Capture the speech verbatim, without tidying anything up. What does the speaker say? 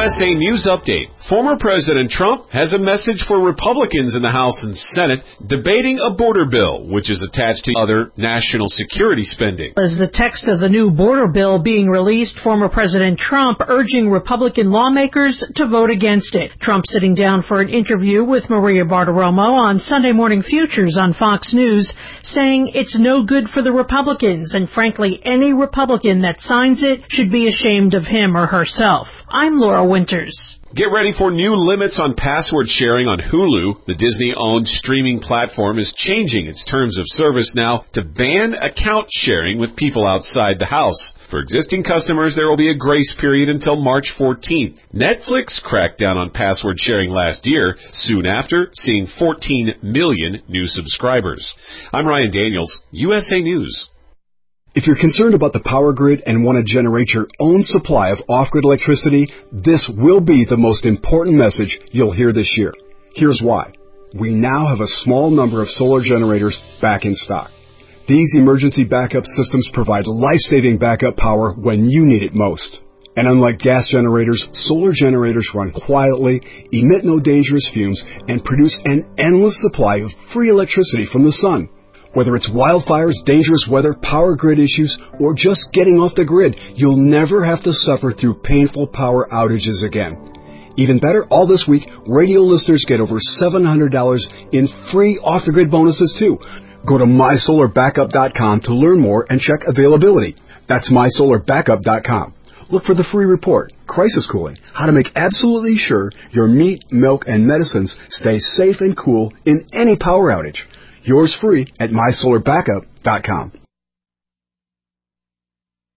S A News Update. Former President Trump has a message for Republicans in the House and Senate debating a border bill, which is attached to other national security spending. As the text of the new border bill being released, former President Trump urging Republican lawmakers to vote against it. Trump sitting down for an interview with Maria Bartiromo on Sunday Morning Futures on Fox News, saying it's no good for the Republicans, and frankly, any Republican that signs it should be ashamed of him or herself. I'm Laura Winters. Get ready for new limits on password sharing on Hulu. The Disney-owned streaming platform is changing its terms of service now to ban account sharing with people outside the house. For existing customers, there will be a grace period until March fourteenth. Netflix cracked down on password sharing last year, soon after seeing fourteen million new subscribers. I'm Ryan Daniels, U S A News. If you're concerned about the power grid and want to generate your own supply of off-grid electricity, this will be the most important message you'll hear this year. Here's why. We now have a small number of solar generators back in stock. These emergency backup systems provide life-saving backup power when you need it most. And unlike gas generators, solar generators run quietly, emit no dangerous fumes, and produce an endless supply of free electricity from the sun. Whether it's wildfires, dangerous weather, power grid issues, or just getting off the grid, you'll never have to suffer through painful power outages again. Even better, all this week, radio listeners get over seven hundred dollars in free off-the-grid bonuses too. Go to my solar backup dot com to learn more and check availability. That's my solar backup dot com. Look for the free report, Crisis Cooling, how to make absolutely sure your meat, milk, and medicines stay safe and cool in any power outage. Yours free at my solar backup dot com.